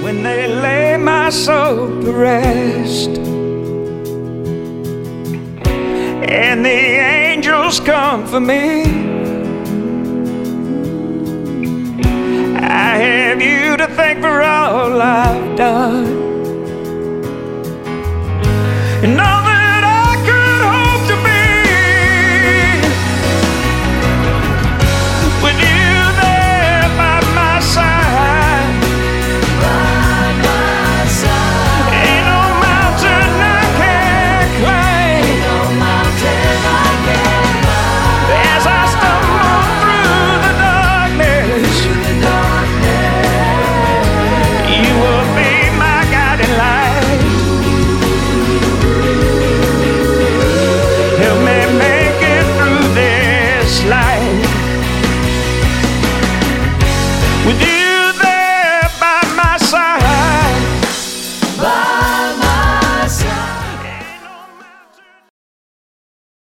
when they lay my soul to rest, and the angels come for me. I have you to thank for all I've done.